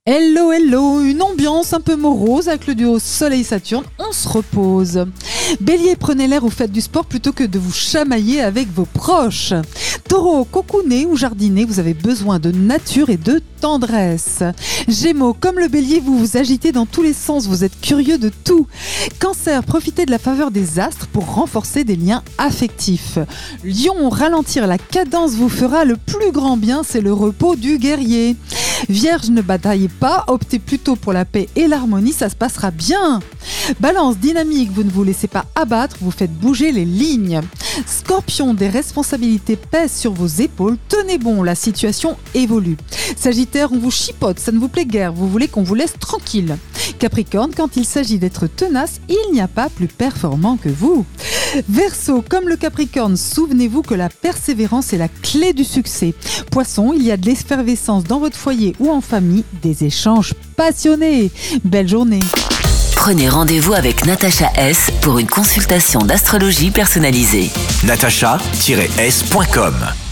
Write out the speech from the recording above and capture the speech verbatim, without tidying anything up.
Hello, hello, une ambiance un peu morose avec le duo Soleil-Saturne, on se repose. Bélier, prenez l'air ou faites du sport plutôt que de vous chamailler avec vos proches. Taureau, cocooner ou jardiner, vous avez besoin de nature et de tendresse. Gémeaux, comme le bélier, vous vous agitez dans tous les sens, vous êtes curieux de tout. Cancer, profitez de la faveur des astres pour renforcer des liens affectifs. Lion, ralentir la cadence vous fera le plus grand bien, c'est le repos du guerrier. Vierge, ne bataillez pas, optez plutôt pour la paix et l'harmonie, ça se passera bien. Balance, dynamique, vous ne vous laissez pas abattre, vous faites bouger les lignes. Scorpion, des responsabilités pèsent sur vos épaules, tenez bon, la situation évolue. Sagittaire, on vous chipote, ça ne vous plaît guère, vous voulez qu'on vous laisse tranquille. Capricorne, quand il s'agit d'être tenace, il n'y a pas plus performant que vous. Verseau, comme le Capricorne, souvenez-vous que la persévérance est la clé du succès. Poisson, il y a de l'effervescence dans votre foyer ou en famille, des échanges passionnés. Belle journée. Prenez rendez-vous avec Natacha S pour une consultation d'astrologie personnalisée. natacha tiret s point com